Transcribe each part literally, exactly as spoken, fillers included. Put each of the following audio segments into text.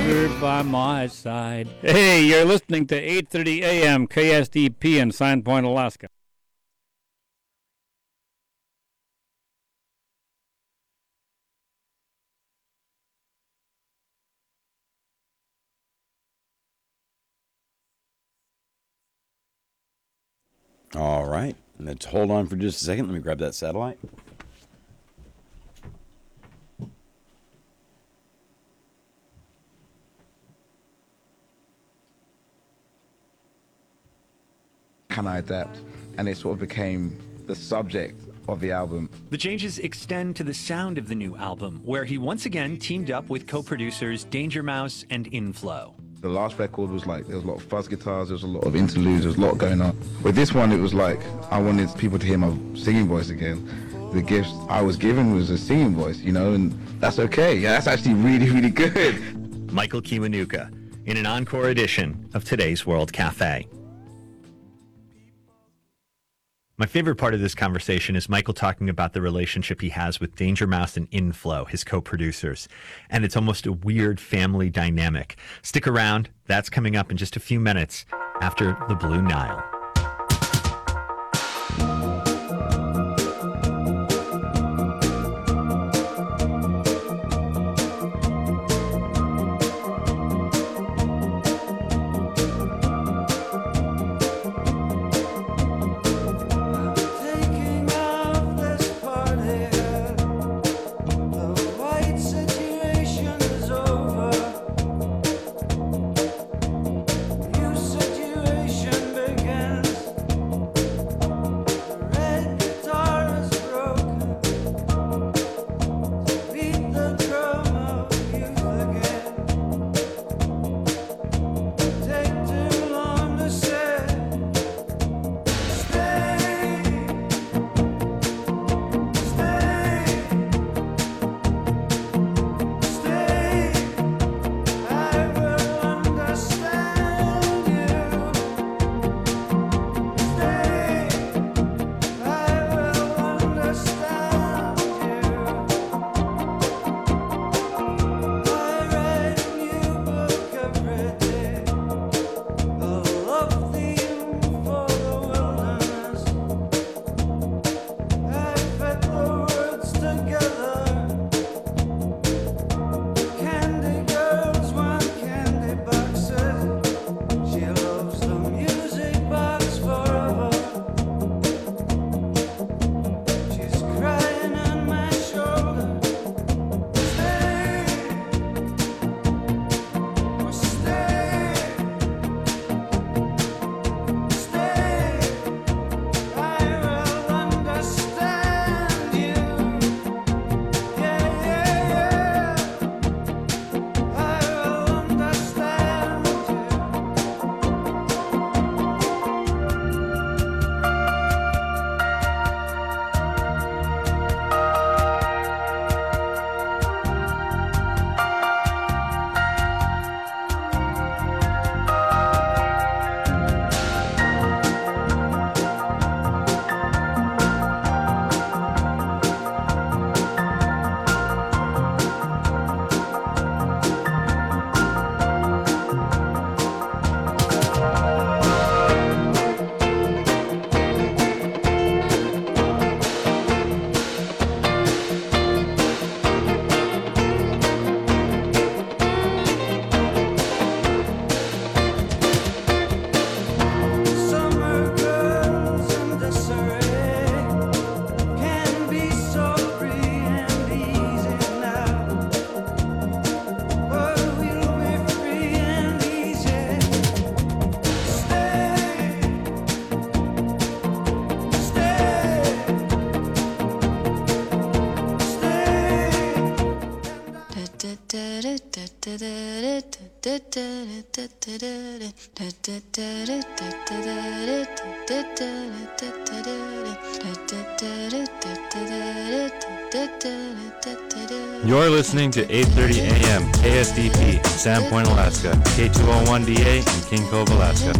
longer by my side. Hey, you're listening to eight thirty A M K S D P in Sandpoint, Alaska. All right. Let's hold on for just a second. Let me grab that satellite. Can I adapt? And it sort of became the subject of the album. The changes extend to the sound of the new album, where he once again teamed up with co-producers Danger Mouse and Inflow. The last record was like, there was a lot of fuzz guitars, there was a lot of interludes, there was a lot going on. With this one, it was like, I wanted people to hear my singing voice again. The gift I was given was a singing voice, you know, and that's okay. Yeah, that's actually really, really good. Michael Kiwanuka in an encore edition of Today's World Cafe. My favorite part of this conversation is Michael talking about the relationship he has with Danger Mouse and Inflow, his co-producers. And it's almost a weird family dynamic. Stick around. That's coming up in just a few minutes after the Blue Nile. You're listening to eight thirty A M K S D P, Sandpoint, Alaska, K two oh one D A in King Cove, Alaska.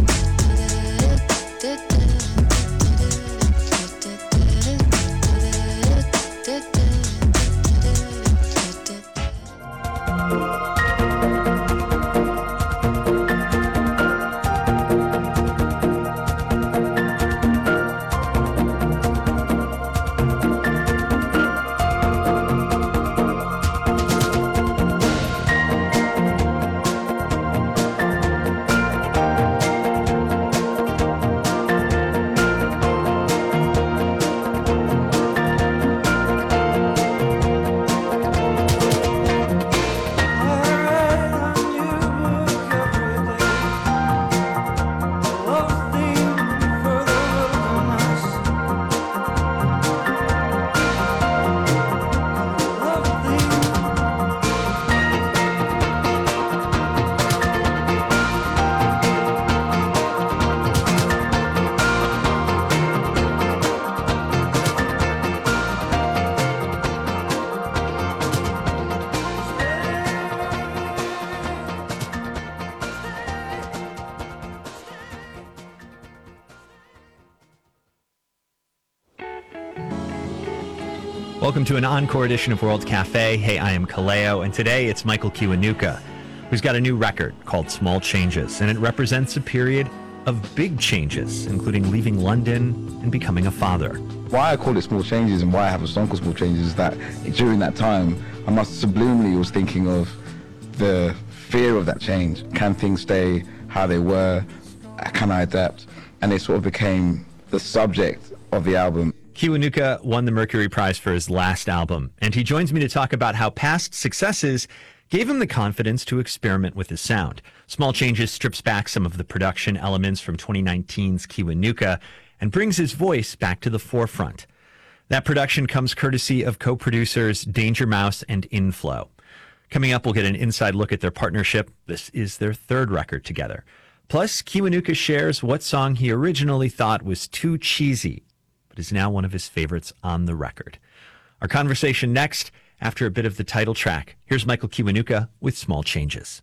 Welcome to an encore edition of World Cafe. Hey, I am Kaleo, and today it's Michael Kiwanuka, who's got a new record called Small Changes, and it represents a period of big changes, including leaving London and becoming a father. Why I call it Small Changes and why I have a song called Small Changes is that during that time, I must subliminally was thinking of the fear of that change. Can things stay how they were? Can I adapt? And it sort of became the subject of the album. Kiwanuka won the Mercury Prize for his last album, and he joins me to talk about how past successes gave him the confidence to experiment with his sound. Small Changes strips back some of the production elements from twenty nineteen's Kiwanuka and brings his voice back to the forefront. That production comes courtesy of co-producers Danger Mouse and Inflow. Coming up, we'll get an inside look at their partnership. This is their third record together. Plus, Kiwanuka shares what song he originally thought was too cheesy, but is now one of his favorites on the record. Our conversation next, after a bit of the title track. Here's Michael Kiwanuka with Small Changes.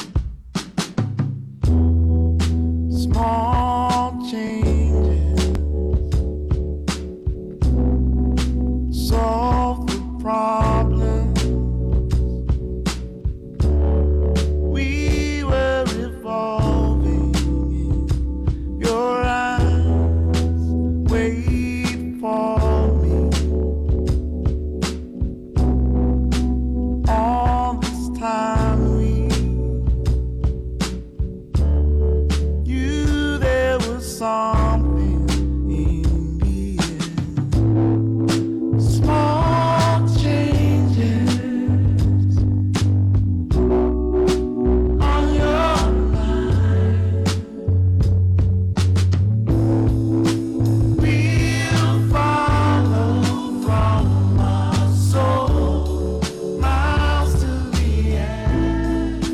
Small changes solve the problem. We were evolving in your eyes. Wait for me. All this time we knew there was something in the air. Small changes on your mind. We'll follow from our soul miles to the end.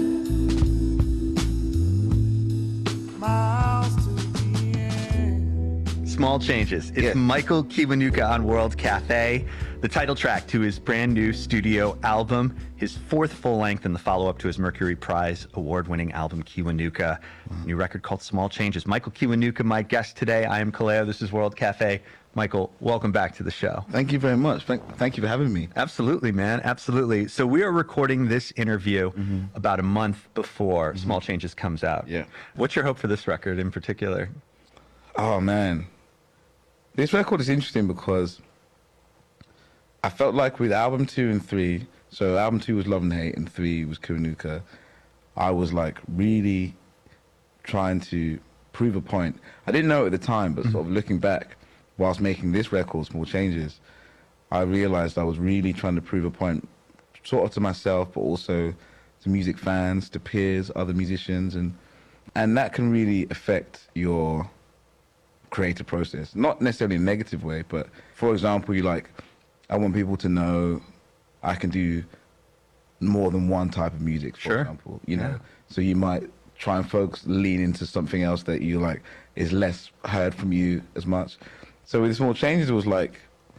Miles to the end. Small Changes. It's Yeah. Michael Kiwanuka on World Cafe, the title track to his brand new studio album, his fourth full length and the follow-up to his Mercury Prize award-winning album, Kiwanuka. New record called Small Changes. Michael Kiwanuka, my guest today. I am Kaleo. This is World Cafe. Michael, welcome back to the show. Thank you very much. Thank, thank you for having me. Absolutely, man. Absolutely. So we are recording this interview about a month before Small Changes comes out. Yeah. What's your hope for this record in particular? Oh man, this record is interesting because I felt like with album two and three, so album two was Love and Hate and three was Kiwanuka, I was like really trying to prove a point. I didn't know at the time, but sort of looking back whilst making this record, Small Changes, I realized I was really trying to prove a point sort of to myself, but also to music fans, to peers, other musicians, and and that can really affect your creative process. Not necessarily in a negative way, but for example, you like, I want people to know I can do more than one type of music, for Sure. example, you know. Yeah. So you might try and focus, lean into something else that you like is less heard from you as much. So with Small Changes, it was like,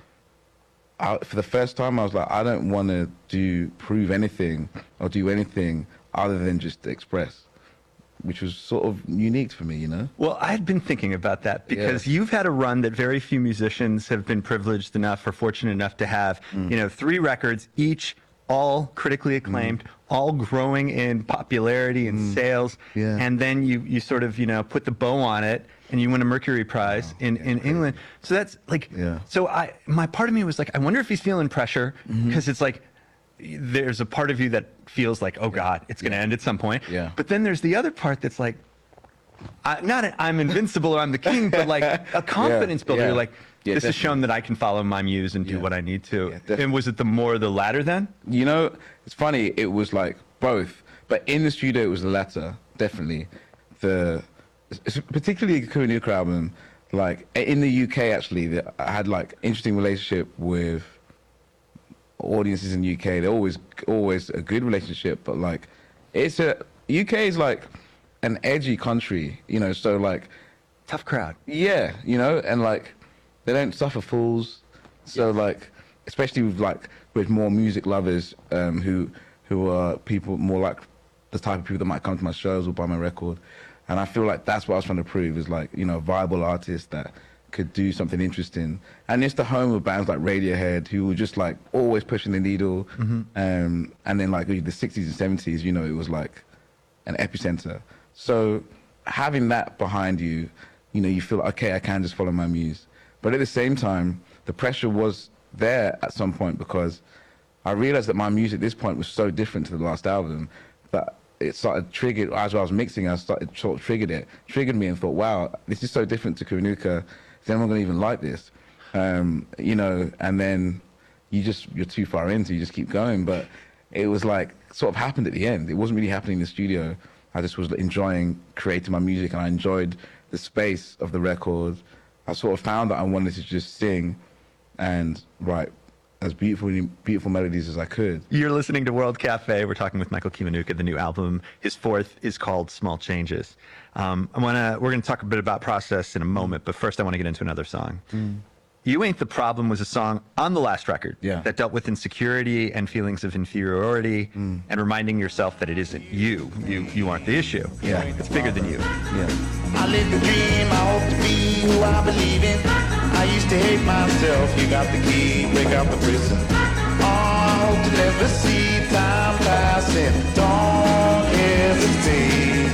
I, for the first time, I was like, I don't want to do prove anything or do anything other than just express, which was sort of unique for me, you know. Well, I had been thinking about that because you've had a run that very few musicians have been privileged enough or fortunate enough to have. You know, three records, each all critically acclaimed, all growing in popularity and sales. Yeah. And then you, you sort of, you know, put the bow on it and you win a Mercury Prize in, in England. So that's like, Yeah. so I, my part of me was like, I wonder if he's feeling pressure because it's like, there's a part of you that feels like, oh God, it's going to end at some point. Yeah. But then there's the other part that's like, I, not a, I'm invincible or I'm the king, but like a confidence builder. yeah. You're like, Yeah, this has definitely. shown that I can follow my muse and do Yeah. what I need to. Yeah, definitely. And was it the more the latter then? You know, it's funny, it was like both, but in the studio it was the latter, definitely. The it's particularly the Kiwanuka album, like in the U K actually, the- I had like interesting relationship with audiences in the U K. They're always always a good relationship, but like it's a U K is like an edgy country, you know, so like Tough crowd. yeah, you know, and like they don't suffer fools. So like, especially with like with more music lovers um, who who are people more like the type of people that might come to my shows or buy my record. And I feel like that's what I was trying to prove is like, you know, a viable artist that could do something interesting. And it's the home of bands like Radiohead, who were just like always pushing the needle. Mm-hmm. Um, and then like the sixties and seventies, you know, it was like an epicenter. So having that behind you, you know, you feel, okay, I can just follow my muse. But at the same time, the pressure was there at some point, because I realized that my music at this point was so different to the last album that it started triggered, as I was mixing, I started sort of triggered it, triggered me and thought, wow, this is so different to Kiwanuka. Is anyone going to even like this? Um, you know, and then you just, you're too far in, so you just keep going. But it was like, sort of happened at the end. It wasn't really happening in the studio. I just was enjoying creating my music, and I enjoyed the space of the record. I sort of found that I wanted to just sing and write as beautiful, beautiful melodies as I could. You're listening to World Cafe. We're talking with Michael Kiwanuka. The new album, his fourth, is called Small Changes. Um, I wanna, we're going to talk a bit about process in a moment, but first I want to get into another song. Mm. You Ain't the Problem was a song on the last record yeah. that dealt with insecurity and feelings of inferiority mm. and reminding yourself that it isn't you. You you aren't the issue. Yeah. It's bigger than you. Yeah. I live the dream, I hope to be who I believe in. I used to hate myself, you got the key, break out the prison. Oh, I hope to never see time passing. Don't hesitate.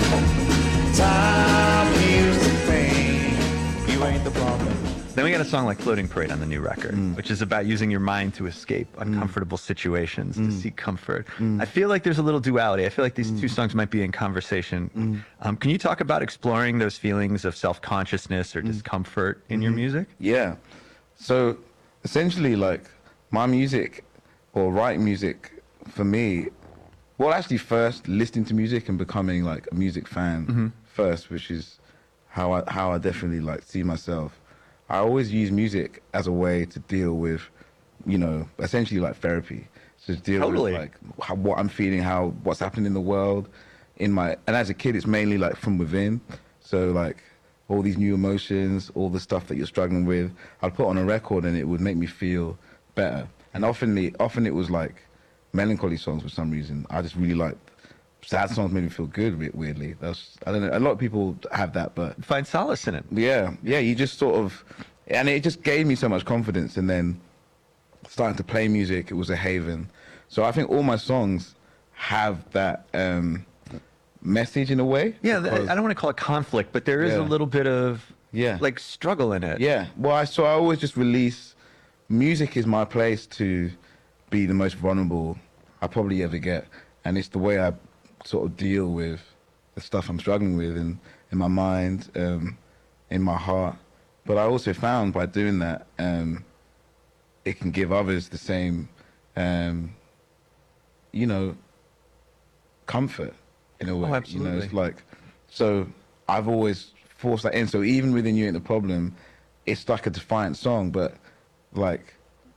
Time heals the pain. You ain't the problem. Then we got a song like Floating Parade on the new record, mm. which is about using your mind to escape uncomfortable mm. situations, mm. to seek comfort. Mm. I feel like there's a little duality. I feel like these mm. two songs might be in conversation. Mm. Um, can you talk about exploring those feelings of self-consciousness or mm. discomfort in mm-hmm. your music? Yeah. So essentially, like, my music or writing music for me, well, actually first listening to music and becoming like a music fan mm-hmm. first, which is how I, how I definitely like see myself. I always use music as a way to deal with, you know, essentially like therapy. So to deal totally. with like how, what I'm feeling, how what's happening in the world, in my and as a kid, it's mainly like from within. So like all these new emotions, all the stuff that you're struggling with, I'd put on a record and it would make me feel better. And often, the, often it was like melancholy songs for some reason. I just really liked. Sad songs made me feel good, weirdly. That's, I don't know. A lot of people have that, but find solace in it. Yeah, yeah. You just sort of, and it just gave me so much confidence. And then starting to play music, it was a haven. So I think all my songs have that um, message in a way. Yeah, I don't want to call it conflict, but there is yeah. a little bit of yeah, like struggle in it. Yeah. Well, I so I always just release. Music is my place to be the most vulnerable I probably ever get, and it's the way I sort of deal with the stuff I'm struggling with in, in my mind, um, in my heart. But I also found by doing that, um, it can give others the same, um, you know, comfort in a way. Oh, absolutely. You know, it's like, so I've always forced that in. So even within You Ain't the Problem, it's like a defiant song, but like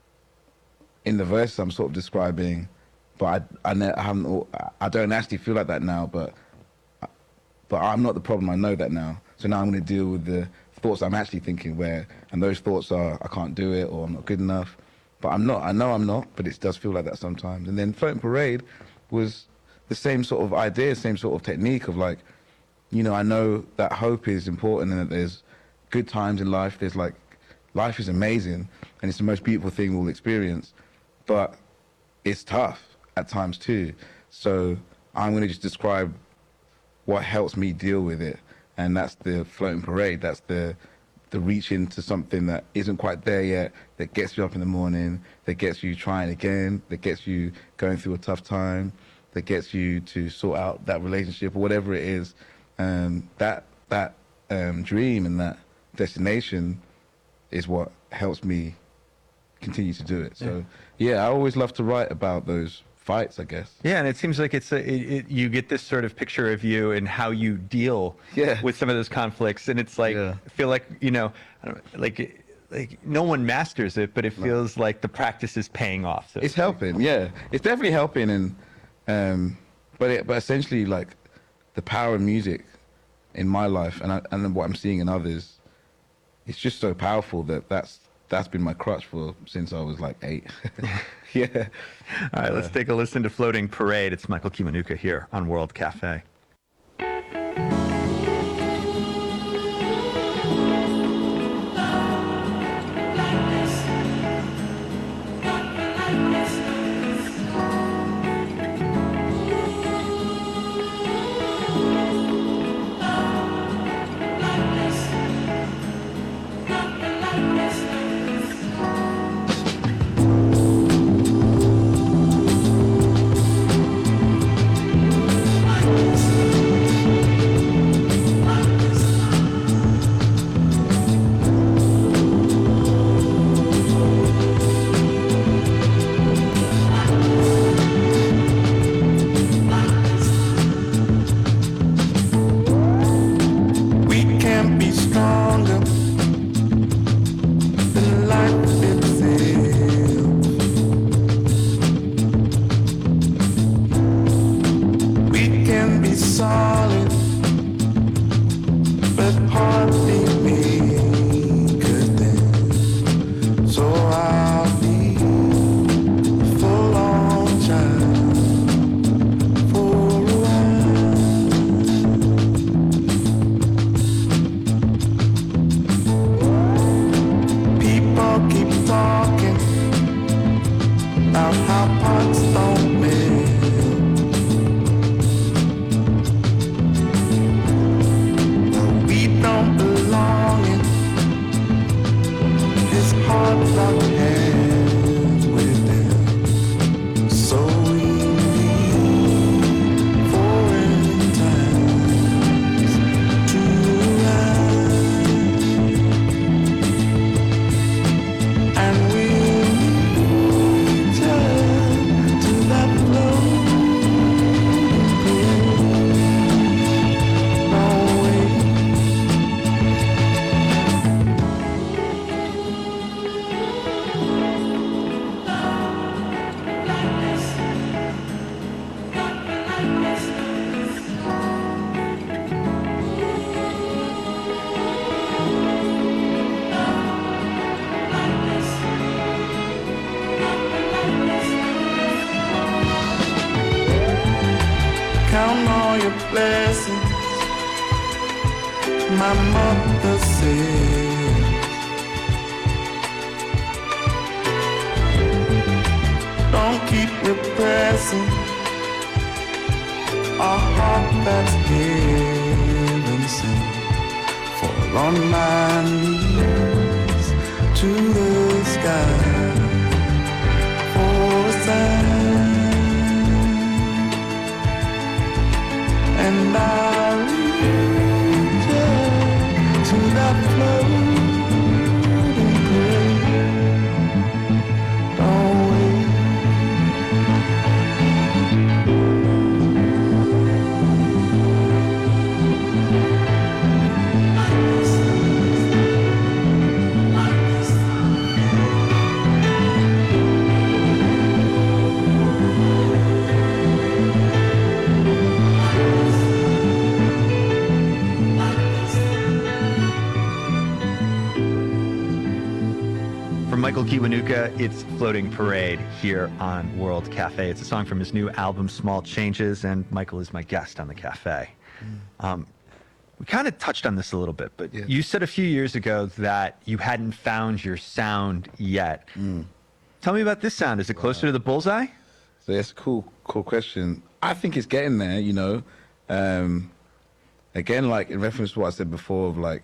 in the verse I'm sort of describing, but I, I, ne- I haven't, I don't actually feel like that now, but, but I'm not the problem, I know that now. So now I'm going to deal with the thoughts I'm actually thinking where, and those thoughts are, I can't do it, or I'm not good enough. But I'm not, I know I'm not, but it does feel like that sometimes. And then Floating Parade was the same sort of idea, same sort of technique of like, you know, I know that hope is important and that there's good times in life. There's like, life is amazing and it's the most beautiful thing we'll experience, but it's tough at times too. So I'm going to just describe what helps me deal with it. And that's the Floating Parade. That's the the reach into something that isn't quite there yet, that gets you up in the morning, that gets you trying again, that gets you going through a tough time, that gets you to sort out that relationship or whatever it is. Um, that that um, dream and that destination is what helps me continue to do it. So yeah, yeah I always love to write about those fights, I guess. Yeah, and it seems like it's a, it, it, you get this sort of picture of you and how you deal yeah. with some of those conflicts, and it's like yeah. I feel like you know, I don't, like like no one masters it, but it feels no. like the practice is paying off. So it's helping, yeah, it's definitely helping, and um, but it, but essentially like the power of music in my life and I, and what I'm seeing in others, it's just so powerful that that's that's been my crutch for since I was like eight. Yeah. All right, let's take a listen to Floating Parade. It's Michael Kiwanuka here on World Cafe. on all your blessings. My mother said, don't keep repressing a heart that's heaven sent. Fall on my knees to the sky for a sign, and I reach out to that floating grave. Don't wait. Michael Kiwanuka, it's Floating Parade here on World Cafe. It's a song from his new album, Small Changes, and Michael is my guest on the cafe. Mm. Um, we kind of touched on this a little bit, but yeah. You said a few years ago that you hadn't found your sound yet. Mm. Tell me about this sound. Is it closer wow. to the bullseye? So that's a cool, cool question. I think it's getting there, you know. Um, again, like in reference to what I said before of like,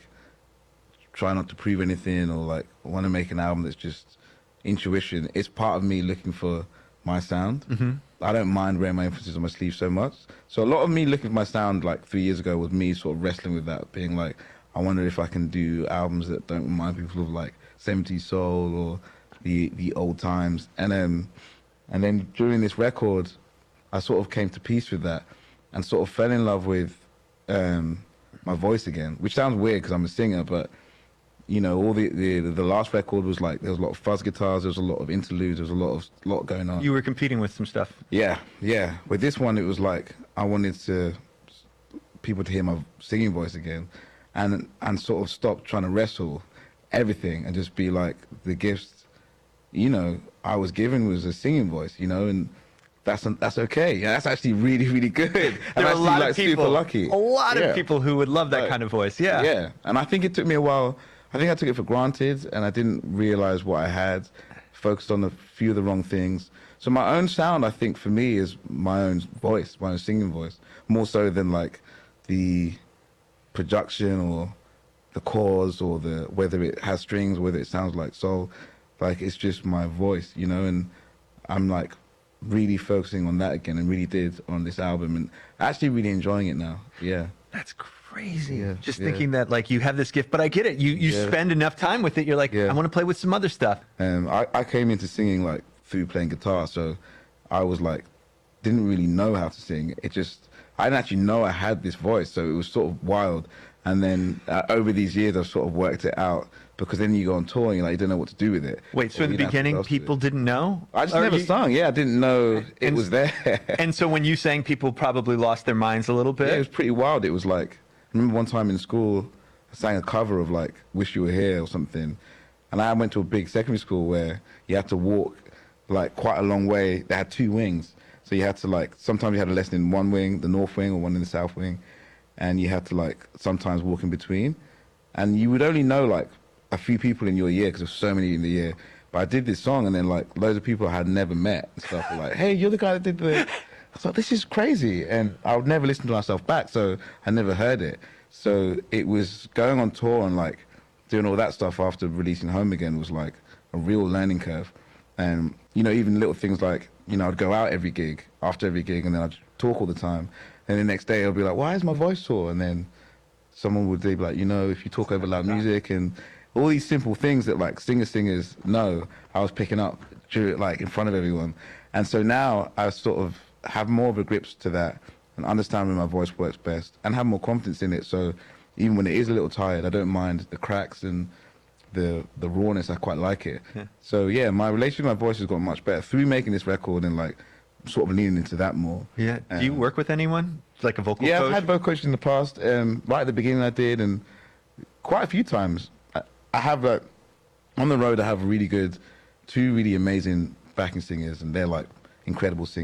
try not to prove anything or like want to make an album that's just intuition. It's part of me looking for my sound. Mm-hmm. I don't mind wearing my emphasis on my sleeve so much. So a lot of me looking for my sound like three years ago was me sort of wrestling with that, being like, I wonder if I can do albums that don't remind people of like seventies soul or the the old times. And then, and then during this record, I sort of came to peace with that and sort of fell in love with um, my voice again, which sounds weird because I'm a singer, but you know, all the, the the last record was like there was a lot of fuzz guitars, there was a lot of interludes, there was a lot of lot going on. You were competing with some stuff. Yeah, yeah. With this one, it was like I wanted to people to hear my singing voice again, and and sort of stop trying to wrestle everything and just be like the gifts, you know, I was given was a singing voice, you know, and that's that's okay. Yeah, that's actually really really good. There I'm are a actually, lot like, of people, super lucky. A lot yeah. of people who would love that like, kind of voice. Yeah, yeah. And I think it took me a while. I think I took it for granted, and I didn't realize what I had, focused on a few of the wrong things. So my own sound, I think, for me, is my own voice, my own singing voice, more so than like the production or the chords or the whether it has strings, whether it sounds like soul. Like, it's just my voice, you know, and I'm like really focusing on that again, and really did on this album, and actually really enjoying it now. Yeah. That's crazy. Yeah, Just yeah. thinking that like you have this gift, but I get it. You you Yeah. spend enough time with it. You're like, Yeah. I want to play with some other stuff. Um, I, I came into singing like through playing guitar, so I was like, didn't really know how to sing. It just, I didn't actually know I had this voice, so it was sort of wild. And then uh, over these years, I've sort of worked it out, because then you go on tour and you're like, you don't know what to do with it. Wait, so Or in the you don't have beginning, what else to do. people didn't know? I just Or never you- sung. Yeah, I didn't know it And- was there. And so when you sang, people probably lost their minds a little bit. Yeah, it was pretty wild. It was like, I remember one time in school, I sang a cover of like Wish You Were Here or something. And I went to a big secondary school where you had to walk like quite a long way. They had two wings. So you had to like, sometimes you had a lesson in one wing, the north wing, or one in the south wing. And you had to like sometimes walk in between. And you would only know like a few people in your year, because there's so many in the year. But I did this song, and then like loads of people I had never met and stuff were like, hey, you're the guy that did the... I was like, this is crazy. And I would never listen to myself back, so I never heard it. So it was going on tour and like doing all that stuff after releasing Home Again was like a real learning curve. And, you know, even little things like, you know, I'd go out every gig, after every gig, and then I'd talk all the time. And the next day I'd be like, why is my voice sore? And then someone would be like, you know, if you talk over loud music, and all these simple things that like singer singers know, I was picking up during, like in front of everyone. And so now I sort of have more of a grips to that and understand when my voice works best and have more confidence in it. So even when it is a little tired, I don't mind the cracks and the the rawness. I quite like it. Yeah. So yeah, my relationship with my voice has gotten much better through making this record and like sort of leaning into that more. Yeah. Do you Um, work with anyone? Like a vocal Yeah, coach? I've had vocal coaches in the past. Um, right at the beginning I did, and quite a few times. I, I have like, on the road I have really good, two really amazing backing singers, and they're like incredible singers.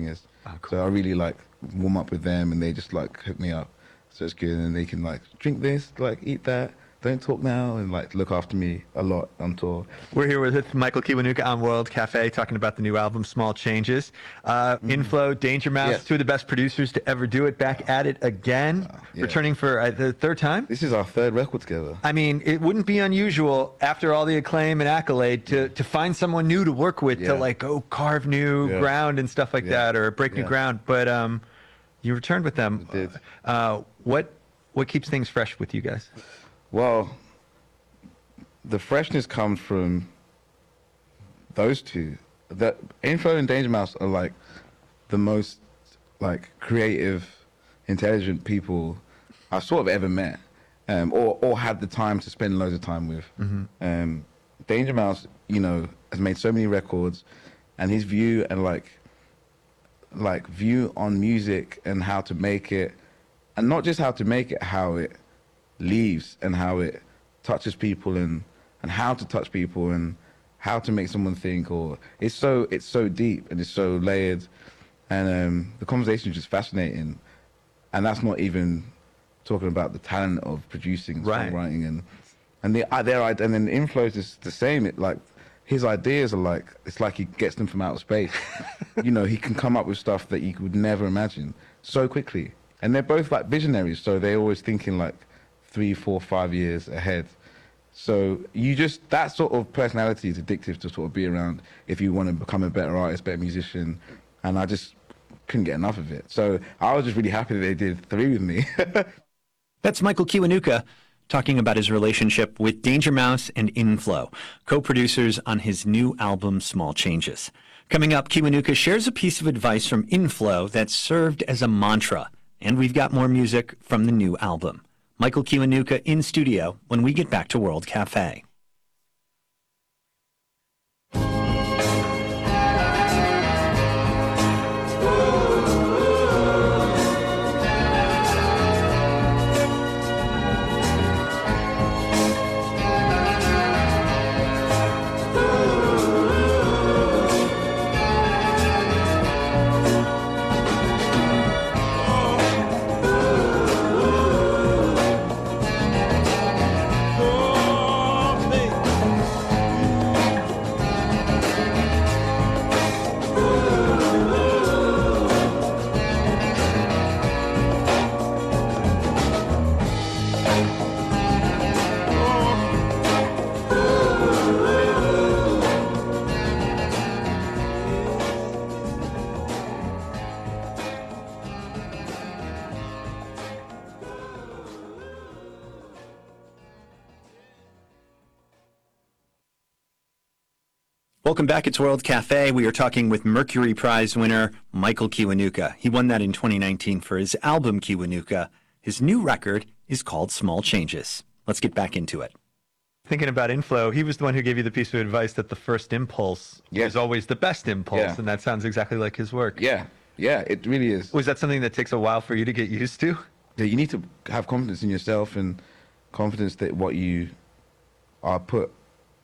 Oh, cool. So I really like warm up with them, and they just like hook me up. So it's good, and they can like drink this, like eat that, don't talk now, and like look after me a lot on tour. We're here with Michael Kiwanuka on World Cafe talking about the new album, Small Changes. Uh, Inflow, Danger Mouse, Yes. two of the best producers to ever do it, back at it again, yeah. returning for uh, the third time. This is our third record together. I mean, it wouldn't be unusual after all the acclaim and accolade to, to find someone new to work with, to Yeah. like go carve new Yeah. ground and stuff like Yeah. that, or break new Yeah. ground. But um, you returned with them. I did. Uh, what what keeps things fresh with you guys? Well, the freshness comes from those two. The Inflow and Danger Mouse are like the most like creative, intelligent people I've sort of ever met, um, or or had the time to spend loads of time with. Um, Danger Mouse, you know, has made so many records, and his view and like like view on music and how to make it, and not just how to make it, how it leaves and how it touches people, and and how to touch people, and how to make someone think. Or it's so it's so deep and it's so layered, and um, the conversation is just fascinating. And that's not even talking about the talent of producing and Right. songwriting, and and the uh, their id- and then the inflow is just the same. It like his ideas are like, it's like he gets them from outer space. You know, he can come up with stuff that you could never imagine so quickly. And they're both like visionaries, so they're always thinking like three, four, five years ahead. So you just, that sort of personality is addictive to sort of be around if you want to become a better artist, better musician. And I just couldn't get enough of it. So I was just really happy that they did three with me. That's Michael Kiwanuka talking about his relationship with Danger Mouse and Inflow, co-producers on his new album, Small Changes. Coming up, Kiwanuka shares a piece of advice from Inflow that served as a mantra. And we've got more music from the new album. Michael Kiwanuka in studio when we get back to World Cafe. Welcome back. It's World Cafe. We are talking with Mercury Prize winner Michael Kiwanuka. He won that in twenty nineteen for his album Kiwanuka. His new record is called Small Changes. Let's get back into it. Thinking about Inflow, he was the one who gave you the piece of advice that the first impulse Yes. is always the best impulse, Yeah. and that sounds exactly like his work. Yeah, yeah, it really is. Was that something that takes a while for you to get used to? Yeah, you need to have confidence in yourself and confidence that what you are put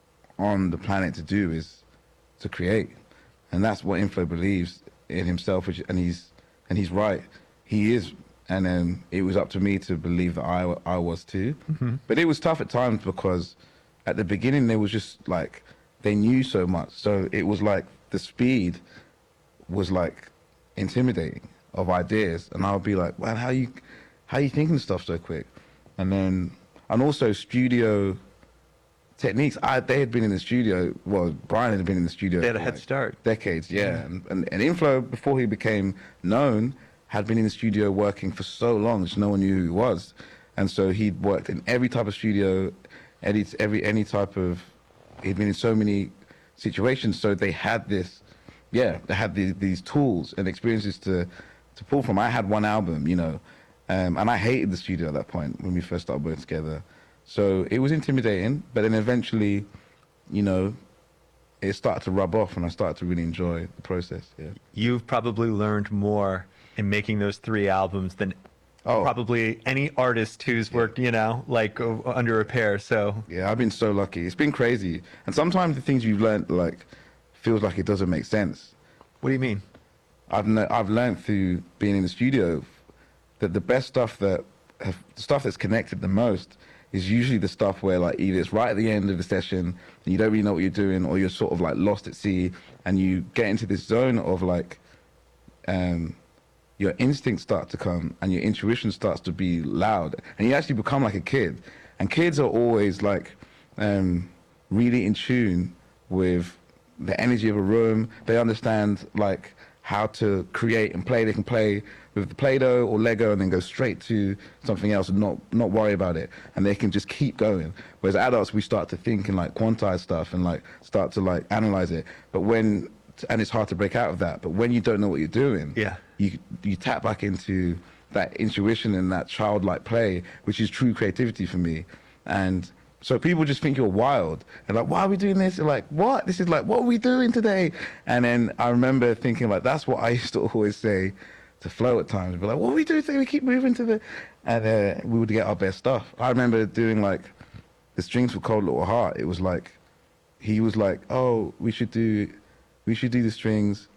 on the planet to do is to create, and that's what Inflow believes in himself, which, and he's and he's right. He is, and um, it was up to me to believe that I I was too. Mm-hmm. But it was tough at times because at the beginning there was just like they knew so much, so it was like the speed was like intimidating of ideas, and I'll be like, "Man, how you how you thinking stuff so quick?" And then and also studio techniques. I they had been in the studio. Well, Brian had been in the studio. They had a for, head like, start. Decades, yeah. And, and and Inflow, before he became known, had been in the studio working for so long that no one knew who he was, and so he'd worked in every type of studio, any every any type of. He'd been in so many situations, so they had this, yeah, they had these, these tools and experiences to to pull from. I had one album, you know, um, and I hated the studio at that point when we first started working together. So it was intimidating, but then eventually, you know, it started to rub off, and I started to really enjoy the process. Yeah. You've probably learned more in making those three albums than Oh. probably any artist who's worked, you know, like uh, under a pair. So Yeah, I've been so lucky. It's been crazy, and sometimes the things you've learned like feels like it doesn't make sense. what do you mean? I've kn- I've learned through being in the studio that the best stuff that have, the stuff that's connected the most is usually the stuff where like either it's right at the end of the session and you don't really know what you're doing, or you're sort of like lost at sea and you get into this zone of like um your instincts start to come and your intuition starts to be loud and you actually become like a kid. And kids are always like um, really in tune with the energy of a room. They understand like how to create and play. They can play with the Play-Doh or Lego and then go straight to something else and not, not worry about it. And they can just keep going. Whereas adults, we start to think and like quantize stuff and like start to like analyze it. But when, and it's hard to break out of that. But when you don't know what you're doing, Yeah. you you tap back into that intuition and that childlike play, which is true creativity for me. And so people just think you're wild and like, why are we doing this? They're like, what? This is like, what are we doing today? And then I remember thinking like, that's what I used to always say to Flo at times. Be like, what are we doing today? We keep moving to the, and uh, we would get our best stuff. I remember doing like the strings for Cold Little Heart. It was like, he was like, oh, we should do, we should do the strings.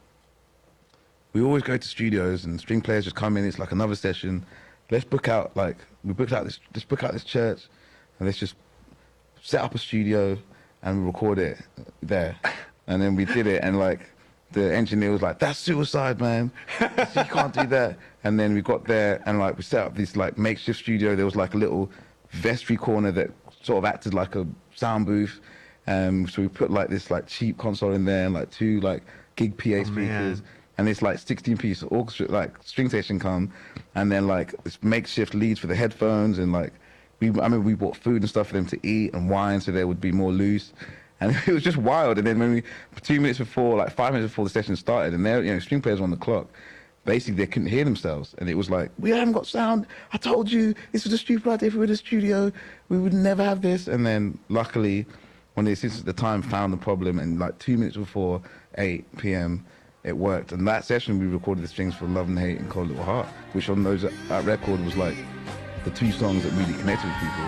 We always go to studios and string players just come in. It's like another session. Let's book out like we booked out this. Let's book out this church, and let's just set up a studio and we record it there. And then we did it, and like the engineer was like, "That's suicide, man. You can't do that." And then we got there and like we set up this like makeshift studio. There was like a little vestry corner that sort of acted like a sound booth. Um, so we put like this like cheap console in there and like two like gig P A Oh, speakers. man. And this like sixteen piece orchestra, like string section come, and then like this makeshift leads for the headphones, and like we, I mean, we bought food and stuff for them to eat and wine, so they would be more loose, and it was just wild. And then when we, two minutes before, like five minutes before the session started, and they're, you know, string players were on the clock, basically they couldn't hear themselves, and it was like, we haven't got sound. I told you this was a stupid idea. If we were in the studio, we would never have this. And then luckily, when the assistants at the time found the problem, and like two minutes before eight p m it worked. And that session we recorded the strings for Love and Hate and Cold Little Heart, which on those that record was like the two songs that really connected with people.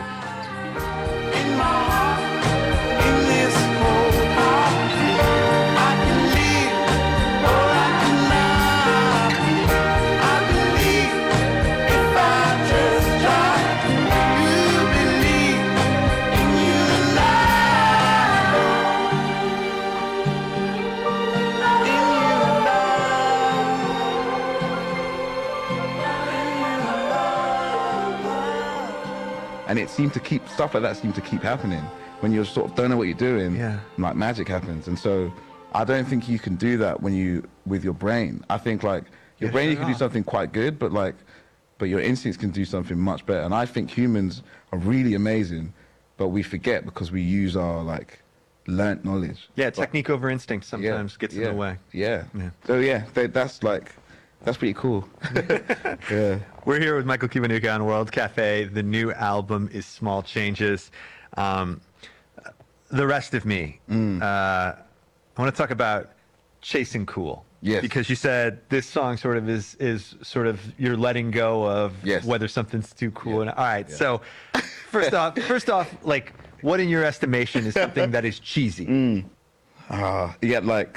In my heart, in this cold heart, I can live or I cannot. I believe if I just try, you believe in you and I. In you and I. And it seemed to keep, stuff like that seemed to keep happening. When you sort of don't know what you're doing, Yeah. like magic happens. And so I don't think you can do that when you, with your brain. I think like your Yeah, brain, you shut can do off. something quite good, but like, but your instincts can do something much better. And I think humans are really amazing, but we forget because we use our like learnt knowledge. Yeah, But- technique over instinct yeah, sometimes gets yeah, in the way. Yeah. Yeah. So yeah, that, that's like, that's pretty cool. Yeah. We're here with Michael Kiwanuka on World Cafe. The new album is Small Changes. Um, the rest of me. Mm. Uh, I want to talk about Chasing Cool. Yes. Because you said this song sort of is is sort of you're letting go of Yes. whether something's too cool. Yeah. And all right. Yeah. So first off, first off, like what in your estimation is something that is cheesy? Mm. Ah, yeah, like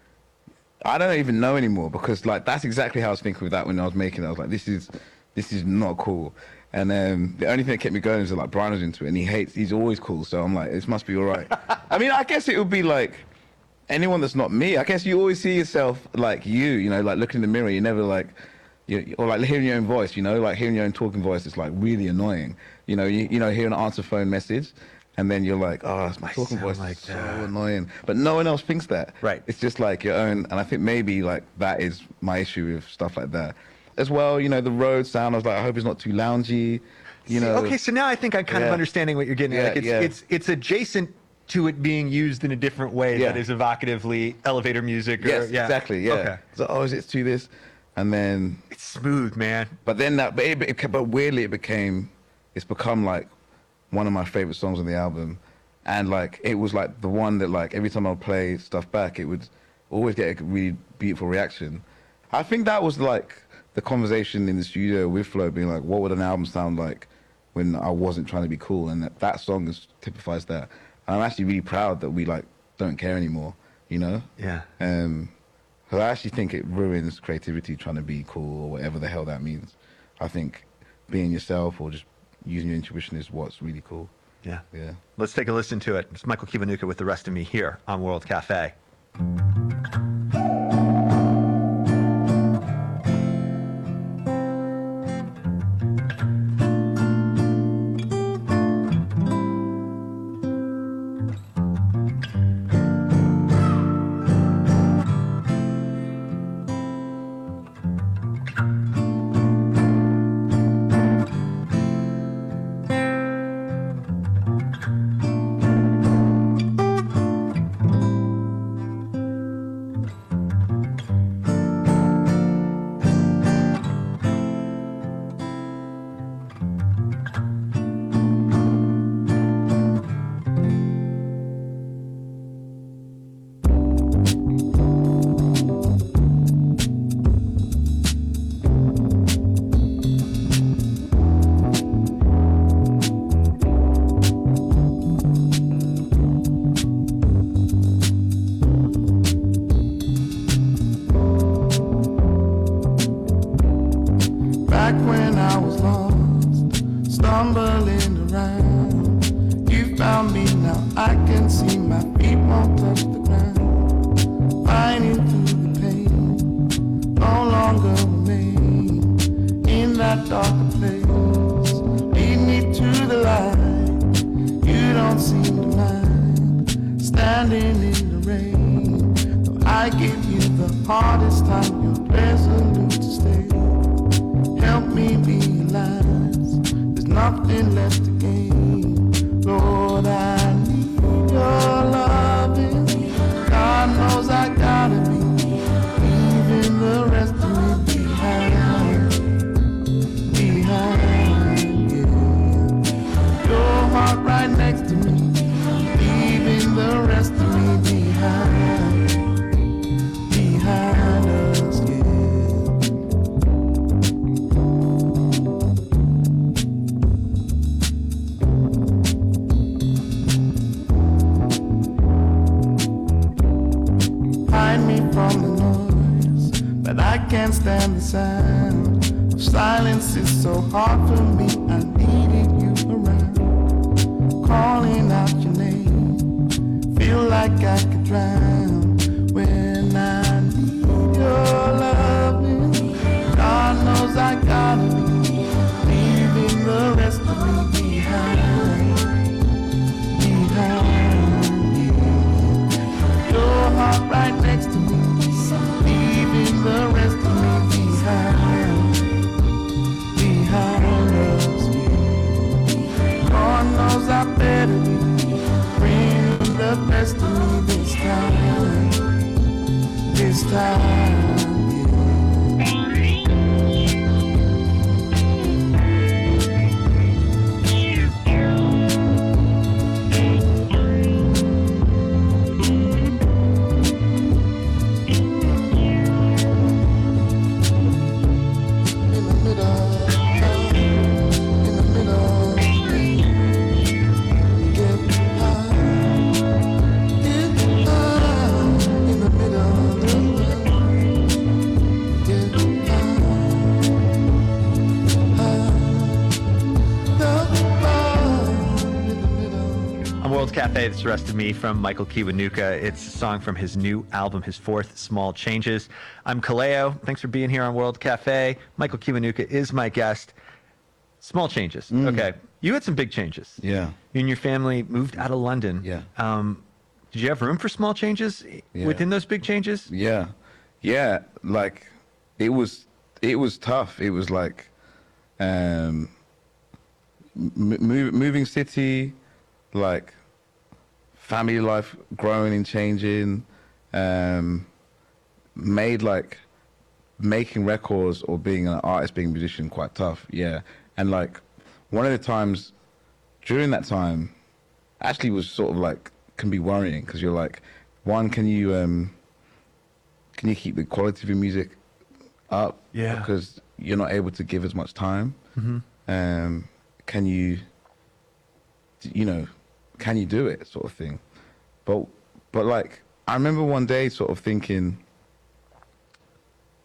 I don't even know anymore because like that's exactly how I was thinking with that when I was making it. I was like, this is this is not cool. And um, the only thing that kept me going is that, like Brian was into it and he hates. He's always cool, so I'm like, this must be all right. I mean, I guess it would be like anyone that's not me. I guess you always see yourself like you, you know, like looking in the mirror. You never like, you, or like hearing your own voice. You know, like hearing your own talking voice is like really annoying. You know, you you know, hear an answer phone message. And then you're like, oh, it's my I talking sound voice like is so that. annoying. But no one else thinks that. Right. It's just like your own. And I think maybe like that is my issue with stuff like that. As well, you know, the road sound, I was like, I hope it's not too loungy. You See, know. okay, so now I think I'm kind of Yeah. understanding what you're getting Yeah, at. Like it's, yeah. it's it's adjacent to it being used in a different way Yeah. that is evocatively elevator music. Or, Yes, yeah. exactly. Yeah. Okay. So, oh, is it to this? And then, It's smooth, man. but then that, but, it, it, but weirdly, it became, it's become like one of my favorite songs on the album. And like, it was like the one that like, every time I would play stuff back, it would always get a really beautiful reaction. I think that was like the conversation in the studio with Flo being like, what would an album sound like when I wasn't trying to be cool? And that, that song is, typifies that. And I'm actually really proud that we like don't care anymore, you know? Yeah. Um, Because I actually think it ruins creativity trying to be cool or whatever the hell that means. I think being yourself or just using your intuition is what's really cool. Yeah. Yeah. Let's take a listen to it. It's Michael Kiwanuka with The Rest of Me here on World Cafe. Back when I was lost, stumbling around, you found me. Now I can see my feet won't touch the ground. Fighting through the pain, no longer remain in that darker place. Lead me to the light, you don't seem to mind. Standing in the rain, though I give you the hardest time, you're resolute to stay. Help me realize there's nothing left to gain. Lord, I need your loving. God knows I gotta be leaving the rest of me behind. Behind, yeah. Your heart right next to me, leaving the rest of me behind. Behind us, yeah. Hide me from the noise, but I can't stand the sound of silence. Is so hard for me. I needed you around, calling out your name. Feel like I could drown when I need your loving. God knows I gotta be leaving the rest of me behind. Behind, yeah. Your heart right next to me, leaving the rest of me behind. Behind us, yeah. God knows I better be bring the best of me this time. This time, Cafe, It's the Rest of Me from Michael Kiwanuka. It's a song from his new album, his fourth, Small Changes. I'm Kaleo. Thanks for being here on World Cafe. Michael Kiwanuka is my guest. Small changes. Mm. Okay. You had some big changes. Yeah. You and your family moved out of London. Yeah. Um, did you have room for small changes Yeah. within those big changes? Yeah, yeah. Like it was, it was tough. It was like, um, m- move, moving city, like family life growing and changing. Um, made like making records or being an artist, being a musician, quite tough. Yeah, and like one of the times during that time, actually was sort of like can be worrying because you're like, one, can you um, can you keep the quality of your music up? Yeah. Because you're not able to give as much time. Mm-hmm. Um, can you, you know, can you do it, sort of thing? But but like I remember one day sort of thinking,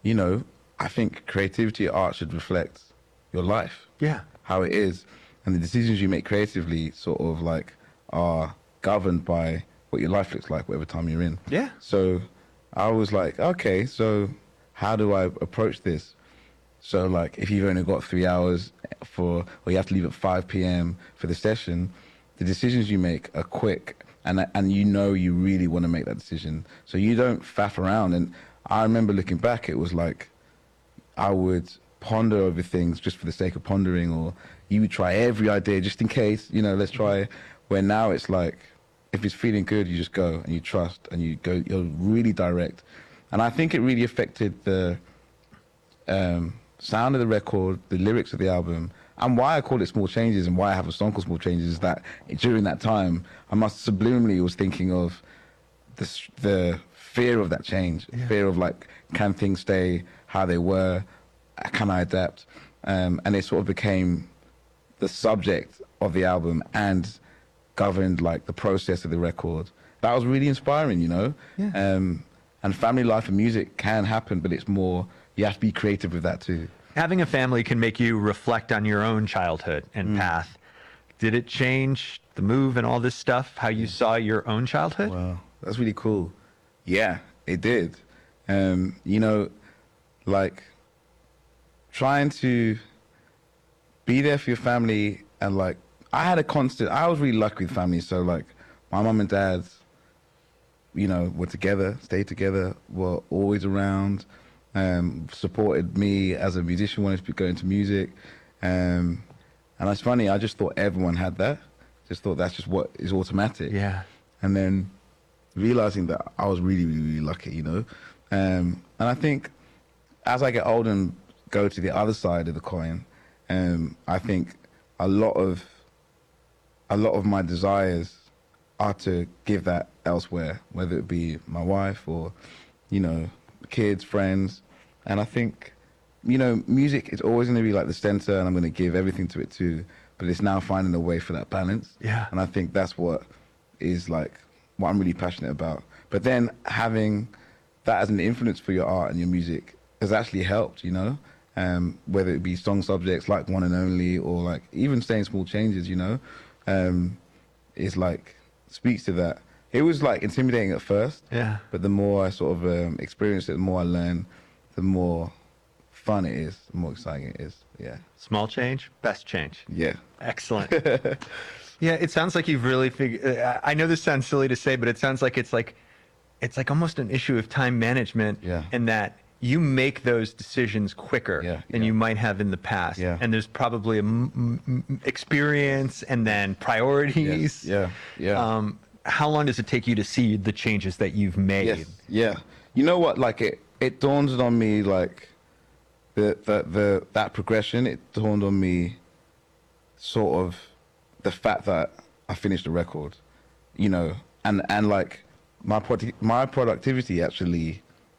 you know, I think creativity, art should reflect your life. Yeah. How it is. And the decisions you make creatively sort of like are governed by what your life looks like, whatever time you're in. Yeah. So I was like, okay, so how do I approach this? So like if you've only got three hours for, or you have to leave at five p.m. for the session, the decisions you make are quick, and and you know you really want to make that decision. So you don't faff around. And I remember looking back, it was like I would ponder over things just for the sake of pondering, or you would try every idea just in case, you know, let's try. Where now it's like, if it's feeling good, you just go and you trust and you go, you're really direct. And I think it really affected the um, sound of the record, the lyrics of the album, and why I call it Small Changes and why I have a song called Small Changes is that during that time, I must subliminally was thinking of the, the fear of that change, yeah. fear of like, can things stay how they were? Can I adapt? Um, and it sort of became the subject of the album and governed like the process of the record. That was really inspiring, you know? Yeah. Um, and family life and music can happen, but it's more, you have to be creative with that too. Having a family can make you reflect on your own childhood and Mm. path. Did it change the move and all this stuff, how you saw your own childhood? Wow, that's really cool. Yeah, it did. Um, you know, like trying to be there for your family, and like I had a constant, I was really lucky with family. So like my mom and dad, you know, were together, stayed together, were always around, um, supported me as a musician, wanted to go into music. Um, and it's funny, I just thought everyone had that. Just thought that's just what is automatic. Yeah. And then realizing that I was really, really, really lucky, you know? Um, and I think as I get older and go to the other side of the coin, um, I think a lot of a lot of my desires are to give that elsewhere, whether it be my wife or, you know, kids, friends. And I think, you know, music is always going to be like the center, and I'm going to give everything to it too. But it's now finding a way for that balance. Yeah. And I think that's what is like what I'm really passionate about. But then having that as an influence for your art and your music has actually helped, you know, um, whether it be song subjects like One and Only, or like even saying Small Changes, you know, um, is like speaks to that. It was like intimidating at first, Yeah. but the more I sort of um, experienced it, the more I learn, the more fun it is, the more exciting it is. Yeah. Small change, best change. Yeah. Excellent. Yeah, it sounds like you've really figured. I know this sounds silly to say, but it sounds like it's like, it's like almost an issue of time management. Yeah. In that you make those decisions quicker Yeah, than yeah. you might have in the past. Yeah. And there's probably a m- m- experience and then priorities. Yeah. Yeah. Um, how long does it take you to see the changes that you've made? Yes. Yeah. You know what? Like it, it dawned on me like the, the, the, that progression, it dawned on me sort of the fact that I finished the record, you know, and, and like my, produ- my productivity actually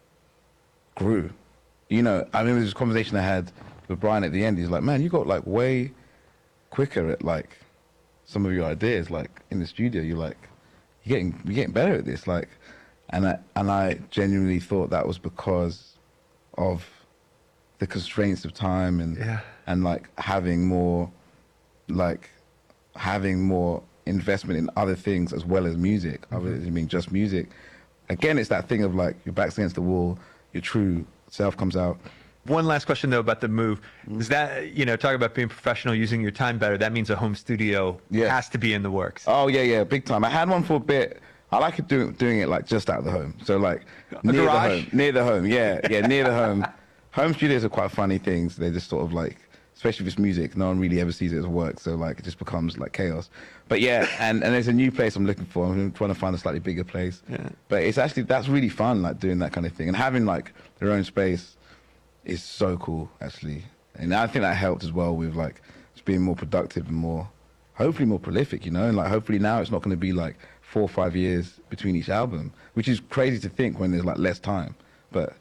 grew. You know, I remember this conversation I had with Brian at the end. He's like, man, you got like way quicker at like some of your ideas, like in the studio. You're like, you're getting, you're getting better at this. Like, and I, and I genuinely thought that was because of the constraints of time and, Yeah. and like having more, like having more investment in other things as well as music, Mm-hmm. other than being just music. Again, it's that thing of like your back's against the wall, your true self comes out. One last question though about the move. Is that, you know, talk about being professional, using your time better, that means a home studio Yeah. has to be in the works. Oh yeah, yeah, big time. I had one for a bit. I like it doing doing it like just out of the home. So like near garage? the home, near the home. Yeah, yeah, near the home. Home studios are quite funny things. They're just sort of like, especially if it's music, no one really ever sees it as work. So like it just becomes like chaos. But yeah, and, and there's a new place I'm looking for. I'm trying to find a slightly bigger place. Yeah. But it's actually, that's really fun, like doing that kind of thing. And having like their own space is so cool, actually. And I think that helped as well with like just being more productive and more, hopefully more prolific, you know? And like hopefully now it's not going to be like four or five years between each album, which is crazy to think when there's like less time. But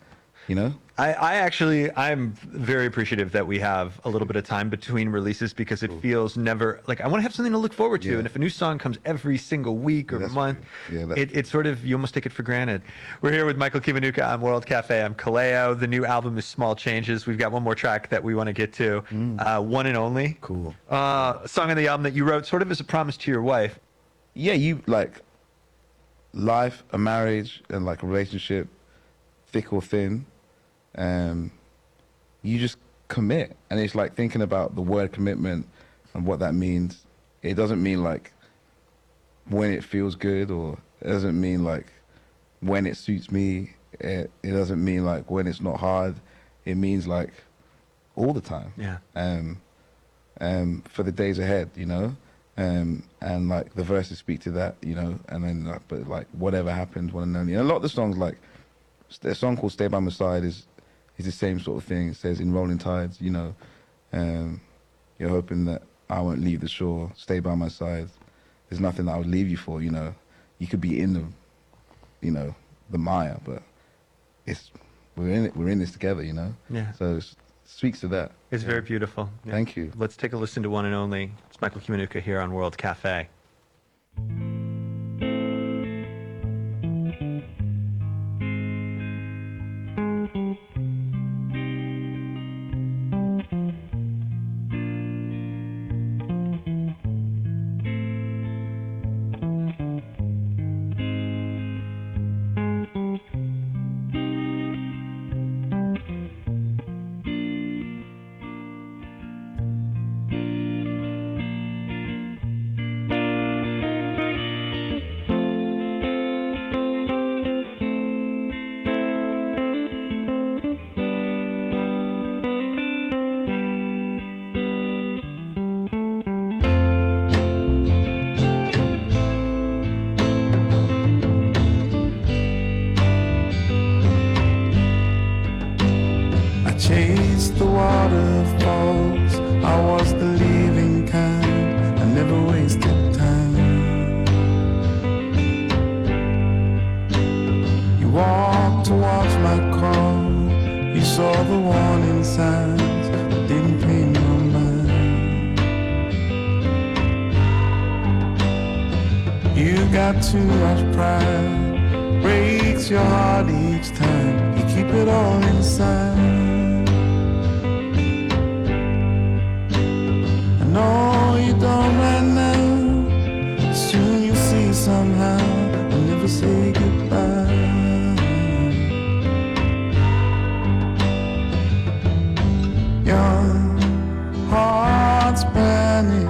you know? I, I actually, I'm very appreciative that we have a little bit of time between releases because it feels never like I want to have something to look forward to. Yeah. And if a new song comes every single week or That's month, true. Yeah, that- it, it's sort of, you almost take it for granted. We're here with Michael Kiwanuka on World Cafe. I'm Kaleo. The new album is Small Changes. We've got one more track that we want to get to, uh, One and Only. Cool. Uh, a song on the album that you wrote sort of as a promise to your wife. Yeah, you like life, a marriage, and like a relationship, thick or thin. Um, you just commit, and it's like thinking about the word commitment and what that means. It doesn't mean like when it feels good, or it doesn't mean like when it suits me. It, it doesn't mean like when it's not hard. It means like all the time. Yeah. Um, um, for the days ahead, you know. Um, and like the verses speak to that, you know. And then, like, but like whatever happens, one and only. And a lot of the songs, like a song called "Stay by My Side," is is the same sort of thing. It says in rolling tides, you know, um, you're hoping that I won't leave the shore, stay by my side. There's nothing that I would leave you for, you know. You could be in the, you know, the mire, but it's we're in it. We're in this together, you know. Yeah. So it speaks to that. It's very beautiful. Yeah. Thank you. Let's take a listen to One and Only. It's Michael Kiwanuka here on World Cafe. Chased the waterfalls, I was the leaving kind, I never wasted time. You walked towards my call, you saw the warning signs, but didn't pay no mind. You got too much pride, breaks your heart each time, you keep it all inside. No, you don't right now. Soon you'll see somehow. I'll never say goodbye. Your heart's burning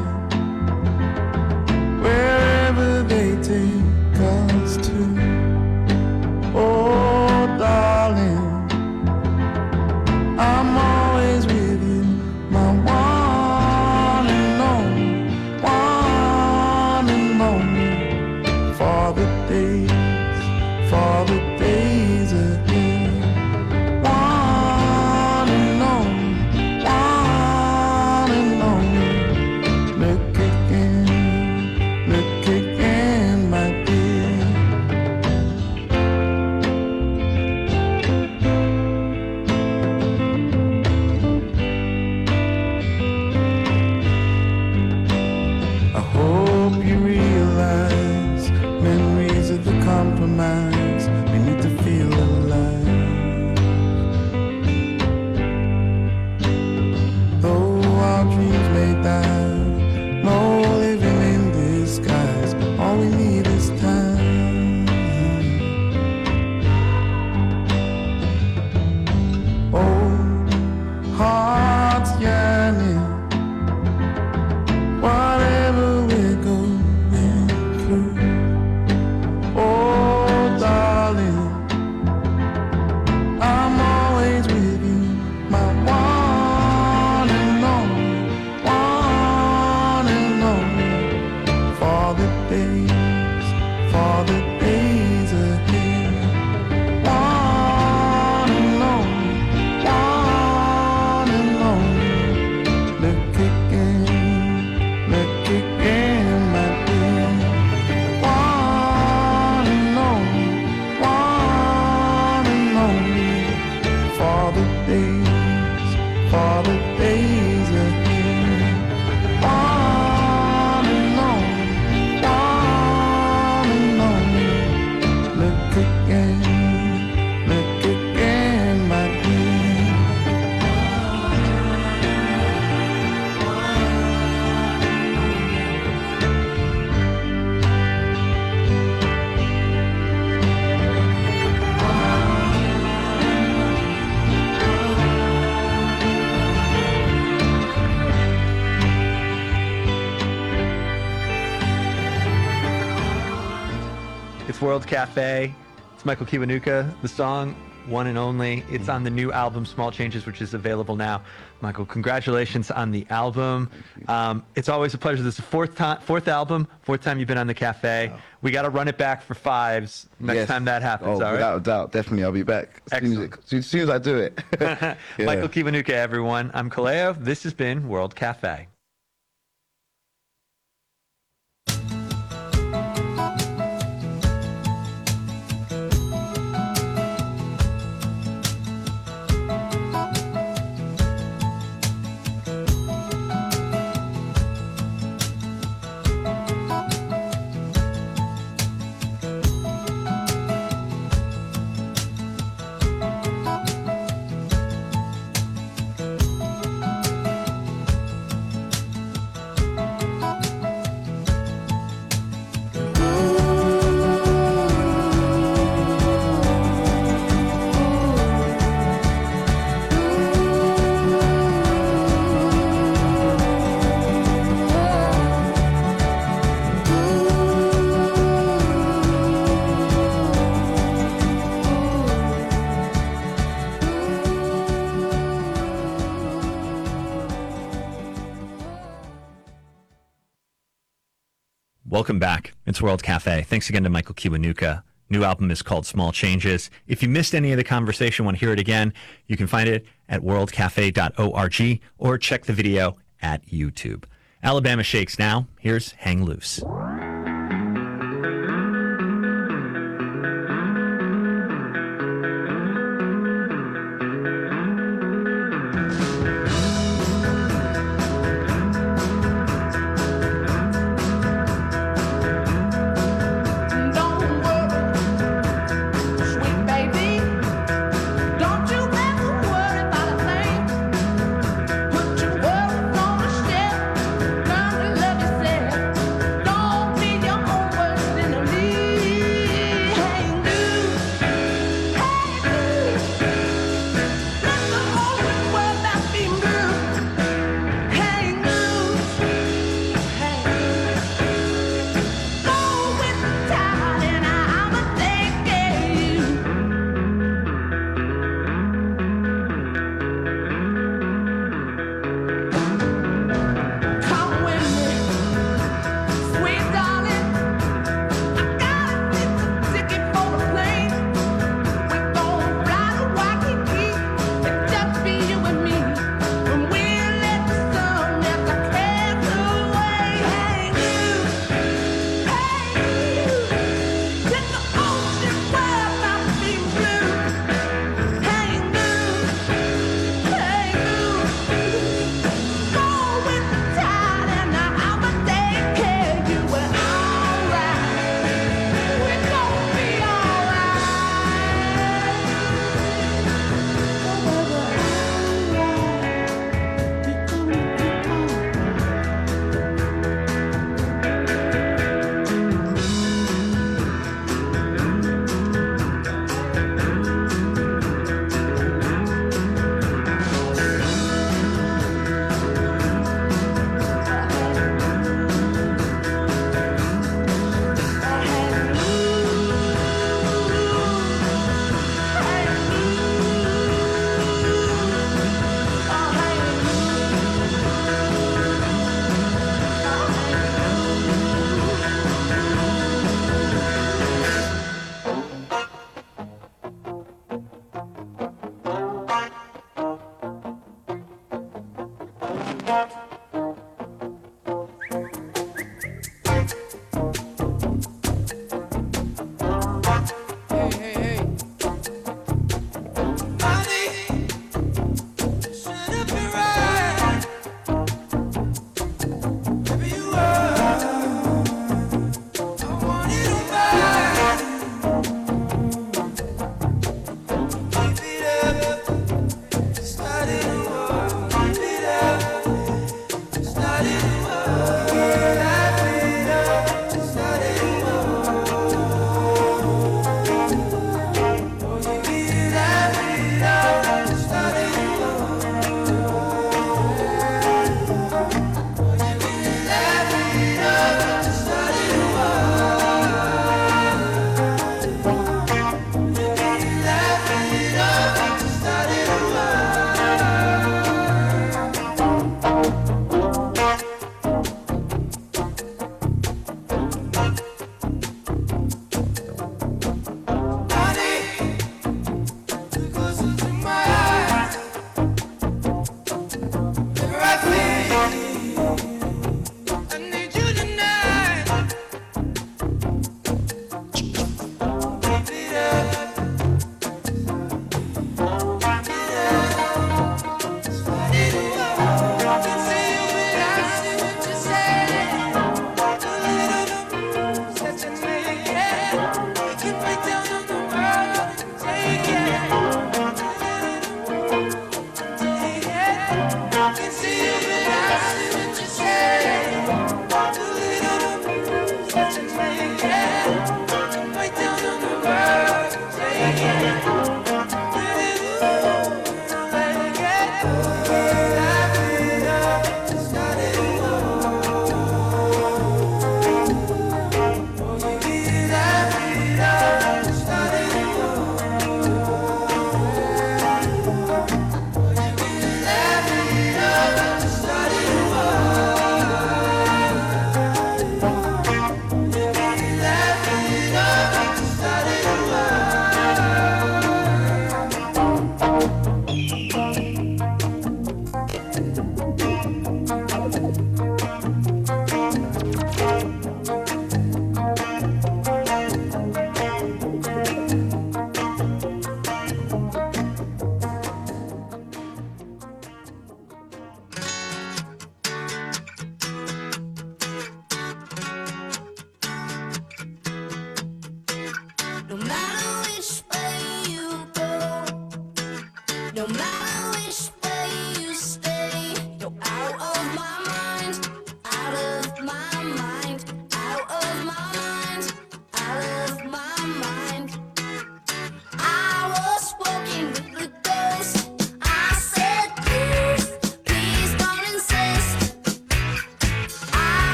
wherever they take us to. Oh, darling, I'm always with you, my one. For the days, for the days ahead, one and only, one and only. World Cafe. It's Michael Kiwanuka. The song, One and Only. It's on the new album, Small Changes, which is available now. Michael, congratulations on the album. Um, it's always a pleasure. This is the fourth time, fourth album, fourth time you've been on the cafe. Oh. We got to run it back for fives next yes. time that happens. Oh, all right? Without a doubt, definitely, I'll be back as soon as, it, as soon as I do it. yeah. Michael Kiwanuka, everyone. I'm Kaleo. This has been World Cafe. Welcome back. It's World Cafe. Thanks again to Michael Kiwanuka. New album is called Small Changes. If you missed any of the conversation, want to hear it again, you can find it at world cafe dot org or check the video at YouTube. Alabama Shakes now. Here's Hang Loose. Don't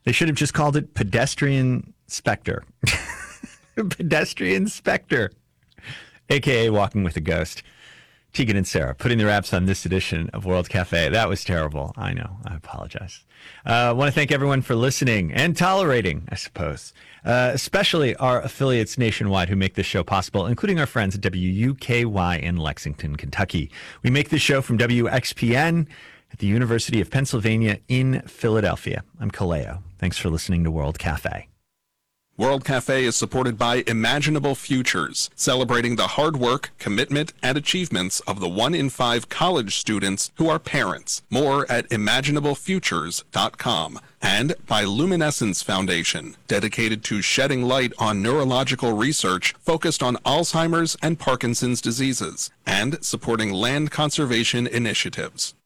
They should have just called it Pedestrian Spectre. Pedestrian Spectre, a k a. Walking with a Ghost. Tegan and Sarah putting the wraps on this edition of World Cafe. That was terrible. I know. I apologize. Uh, I want to thank everyone for listening and tolerating, I suppose, uh, especially our affiliates nationwide who make this show possible, including our friends at W U K Y in Lexington, Kentucky. We make this show from W X P N at the University of Pennsylvania in Philadelphia. I'm Kaleo. Thanks for listening to World Cafe. World Cafe is supported by Imaginable Futures, celebrating the hard work, commitment, and achievements of the one in five college students who are parents. More at imaginable futures dot com. And by Luminescence Foundation, dedicated to shedding light on neurological research focused on Alzheimer's and Parkinson's diseases, and supporting land conservation initiatives.